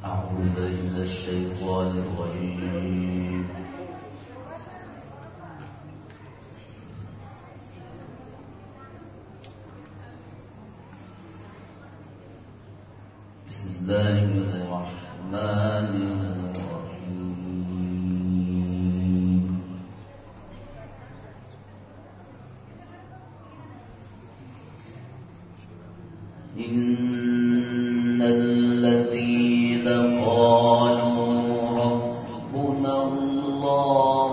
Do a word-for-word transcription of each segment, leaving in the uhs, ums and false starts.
أعوذ بالله من الشيطان الرجيم. بسم الله الرحمن الرحيم. إن الذين قالوا ربنا الله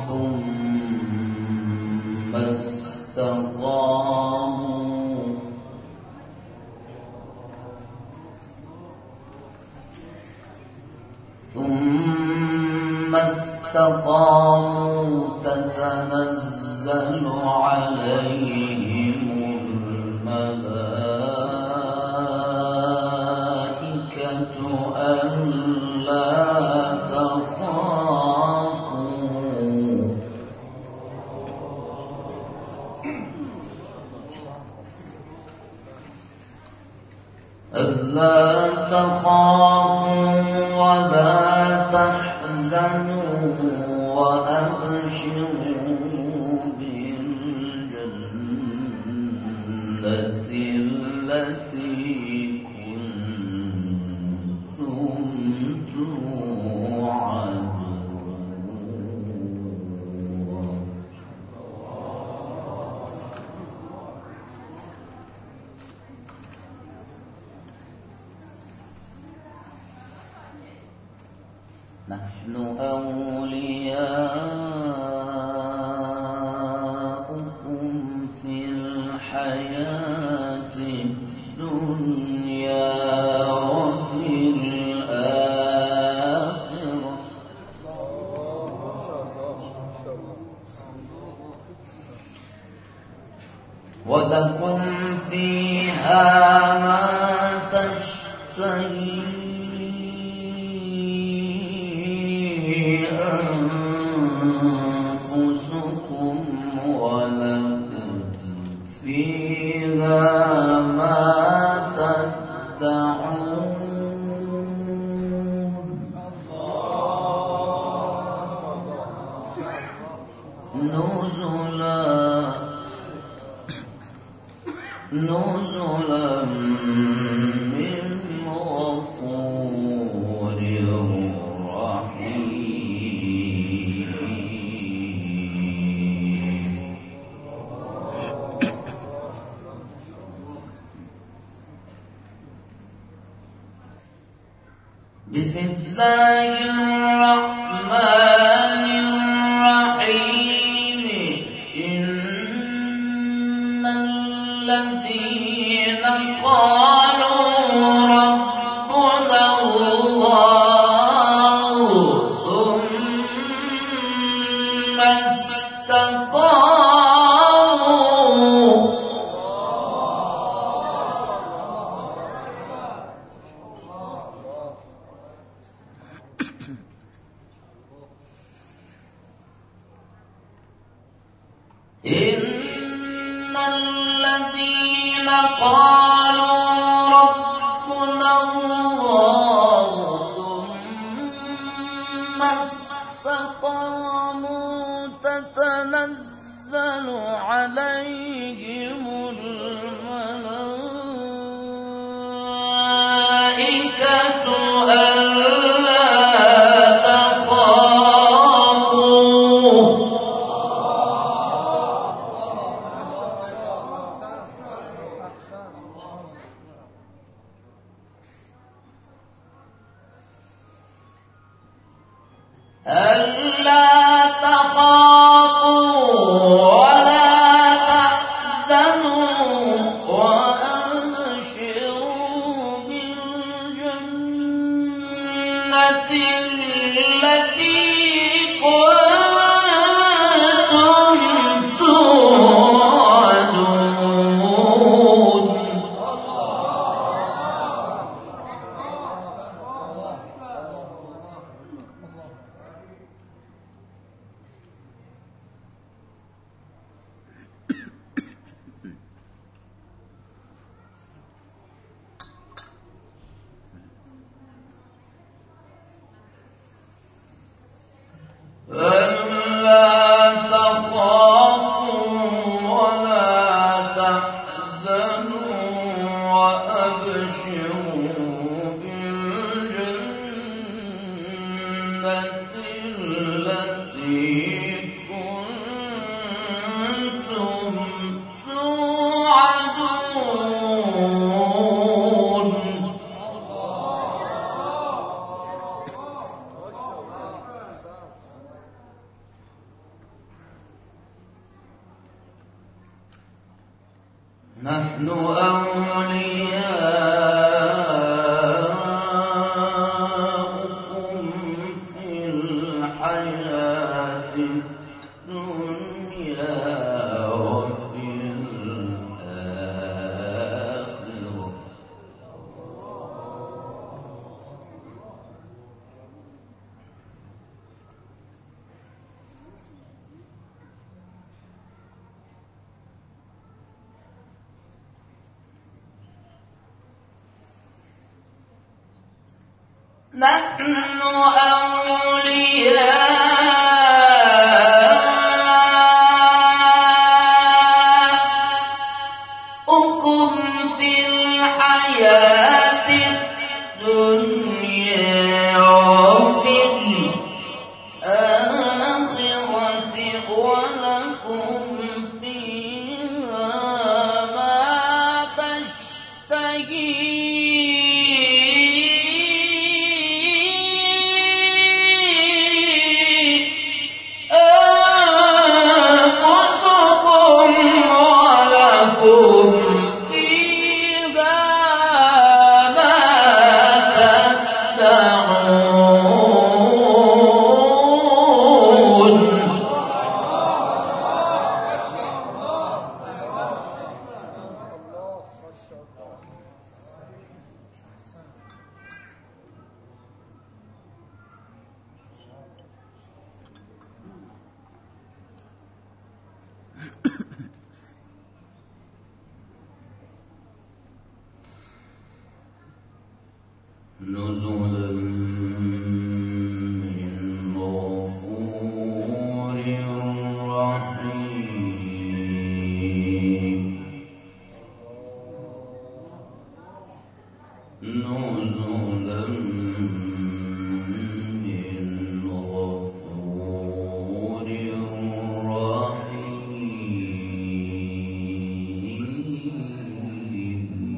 ثم استقاموا ثم استقاموا تتنزل عليهم الملائكة ألا تخافوا ألا تخافوا ولا تحزنوا وأبشروا بالجنة التي كنتم توعدون. نحن أولياؤكم في الحياة الدنيا وفي الآخرة ولكم فيها ما تشتهي أنفسكم ولكم فيها ما تدعون. نزلا نزلا من غفور رحيم. بسم الله الرحمن الرحيم. إن الذين قالوا ربنا الله ثم استقاموا إن الذين قالوا ربنا الله ثم استقاموا تتنزل عليهم الملائكة ألا تخافوا ألا تخافوا ولا تحزنوا وأبشروا بالجنة التي كنتم توعدون. نحن أولياؤكم في الحياة الدنيا وفي الآخرة ولكم فيها ما تشتهي نزلا من غفور رحيم نزلا من غفور رحيم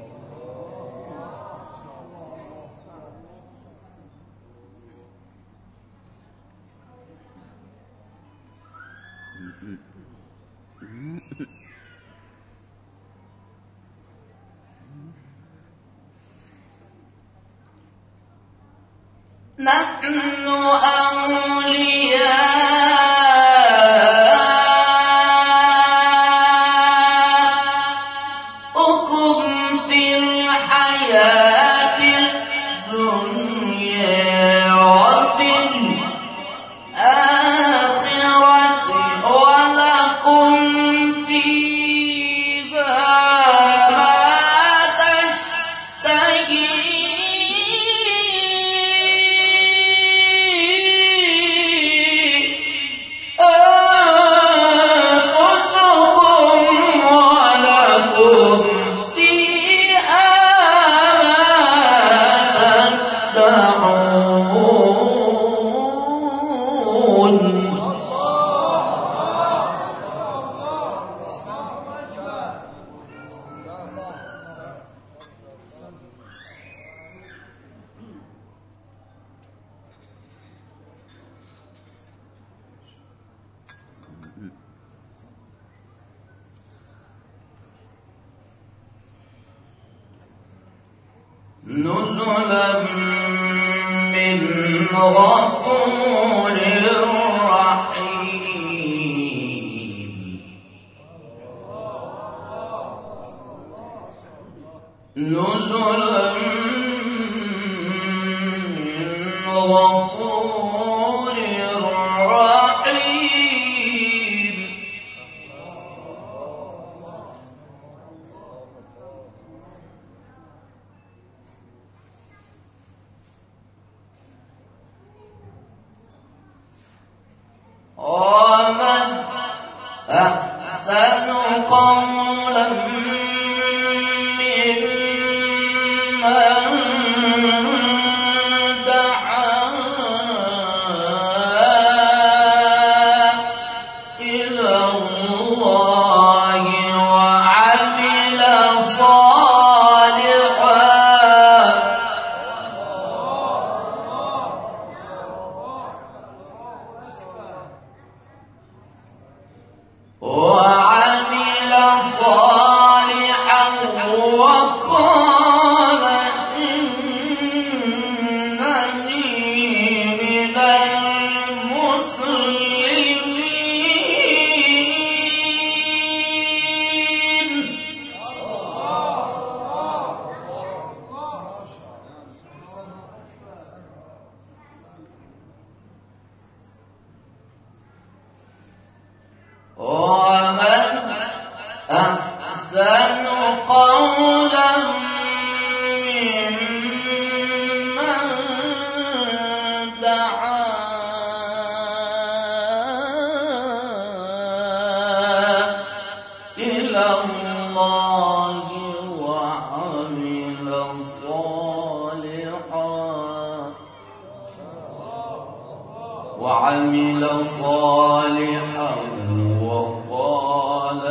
نحن أولياؤكم في الحياة الدنيا وفي الآخرة ولكم فيها ما تشتهي نزلا من غفور رحيم نزلا من غفور رحيم ومن أحسن قولا ممن دعا إلى الله وعمل صالحا وعمل صالحا وقال إنني وعمل صالحا وقال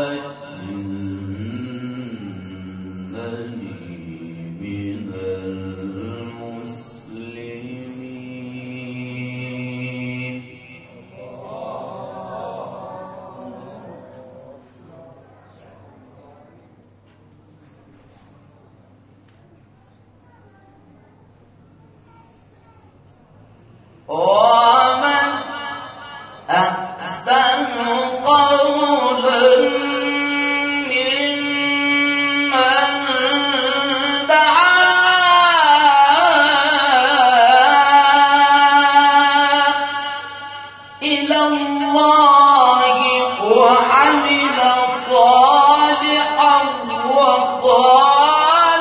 إنني من المسلمين. ومن أحسن قولا ممن دعا إلى الله وعمل صالحا وقال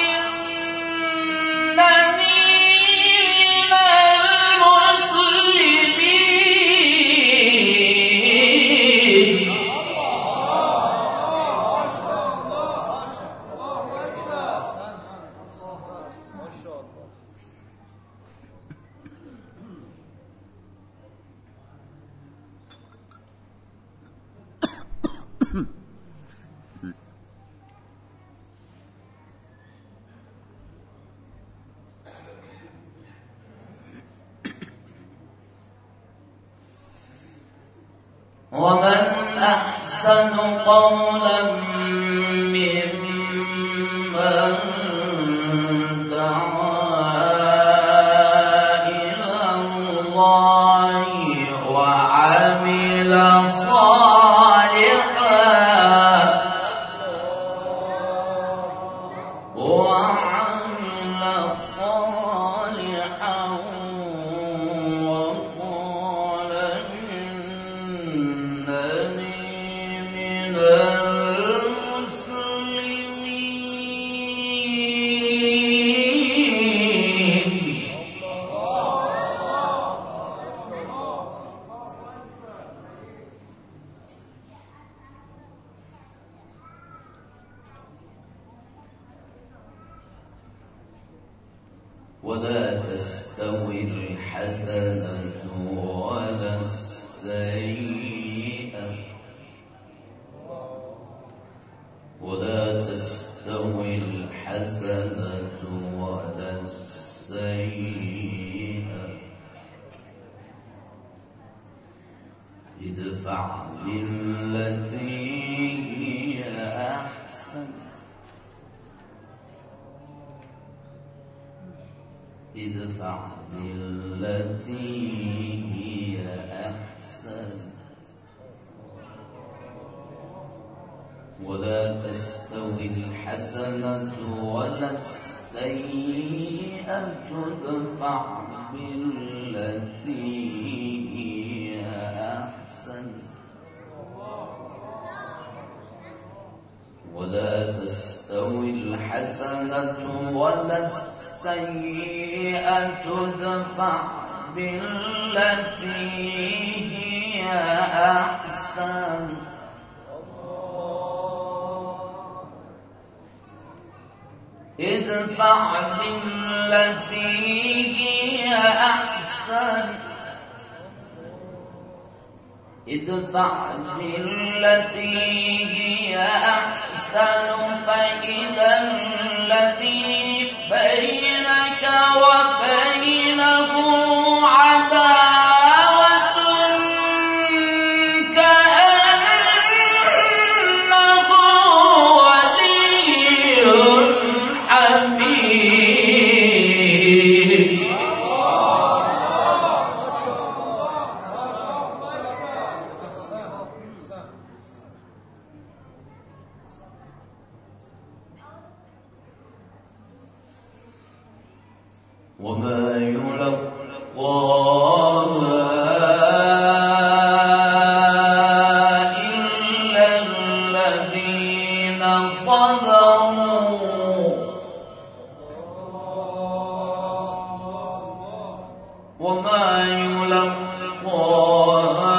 إنني من المسلمين. ومن أحسن قولا ممن دعا إلى الله وعمل صالحا وعمل صالحا وقال إنني من المسلمين. ولا تستوي الحسنة ولا السيئة ولا تستوي الحسنة ولا السيئة ادفع بالتي هي أحسن ادفع بالتي هي أحسن ولا تستوي الحسنة ولا السيئة ادفع بالتي هي أحسن ولا تستوي الحسنة ولا السيئة ادفع بالتي هي أحسن ادفع بالتي هي أحسن ادفع بالتي هي أحسن فإذا الذي بينك وبينه عداوة كأنه ولي حميم. وما يلقاها إلا الذين صبروا وما يلقاها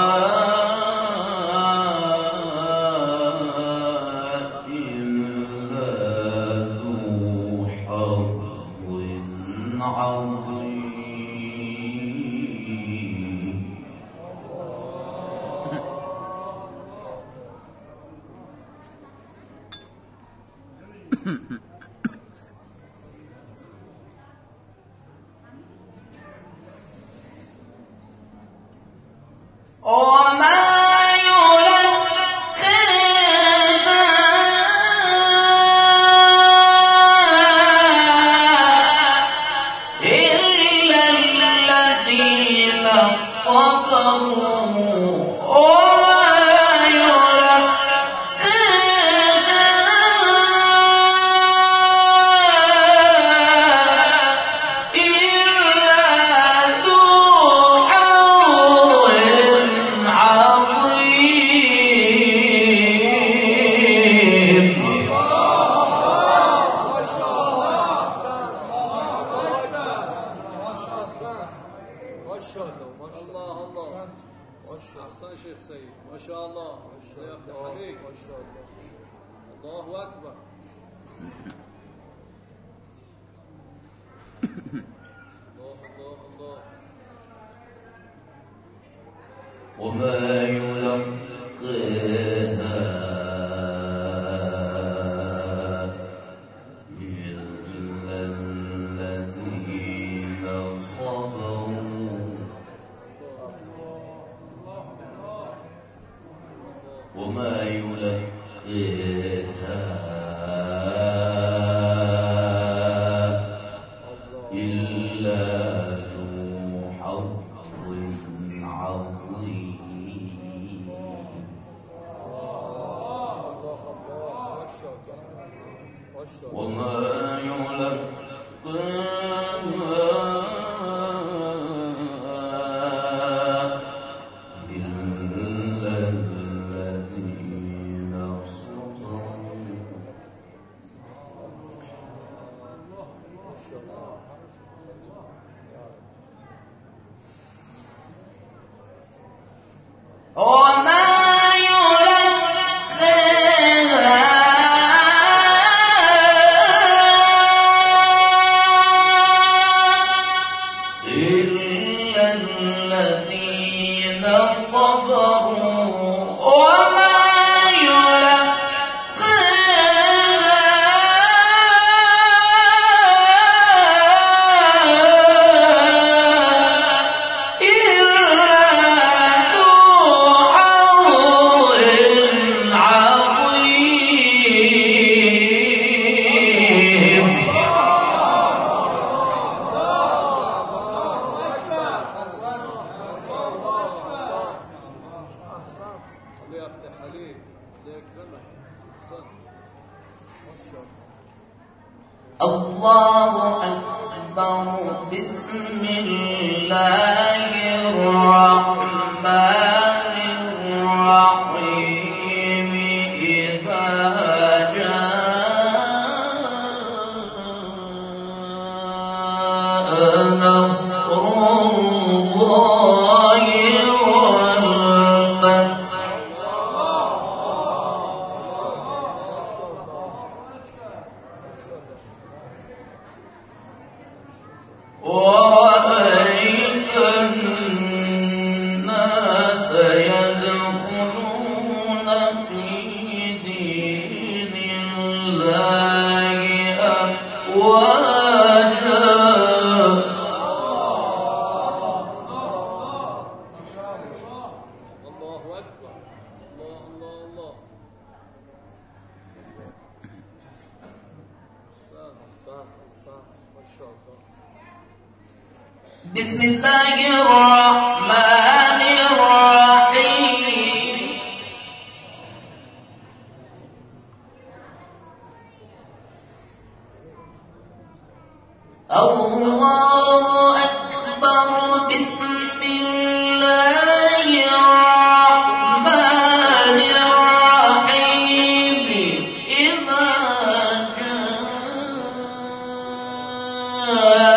إلا ذو حظ عظيم. وما يلقيها إلا الذين صبروا وما يلقيها إلا ذو حظ وما يلقاها إلا الذين صبروا وما الله أكبر. بسم الله الرحمن الرحيم. إذا جاء نصر الله والفتح ورأيت الناس يدخلون في دين الله أفواجا. الله أكبر. الله الله الله. بسم الله الرحمن الرحيم. الله أكبر. بسم الله الرحمن الرحيم. إذا جاء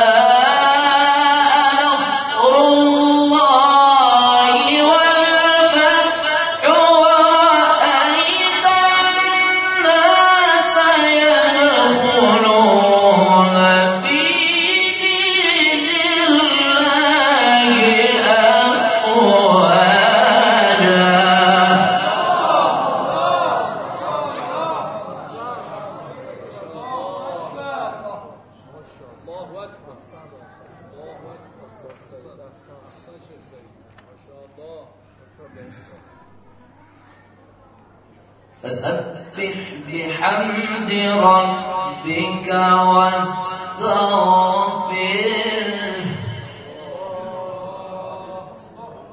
فسبح بحمد ربك واستغفره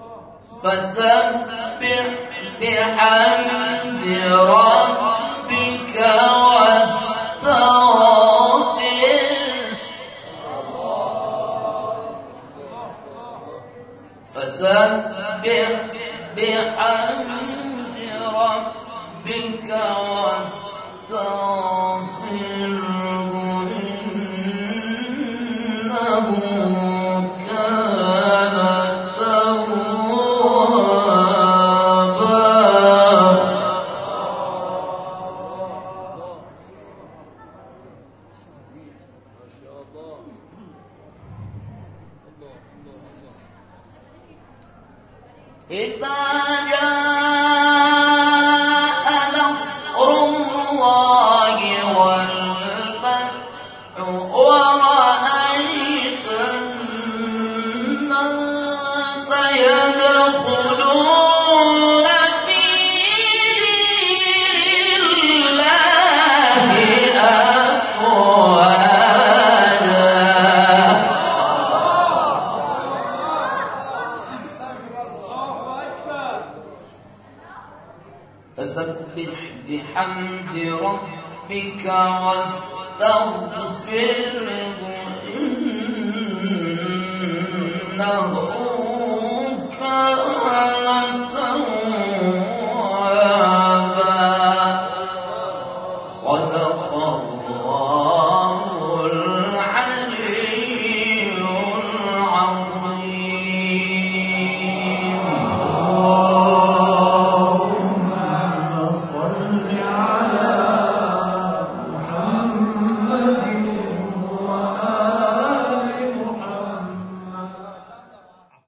فسبح بحمد ربك واستغفره إنه كان توابا. إذا جاء نصر الله والفتح ورأيت الناس يدخلون في دين الله أفواجا فسبح بحمد ربك واستغفره إنه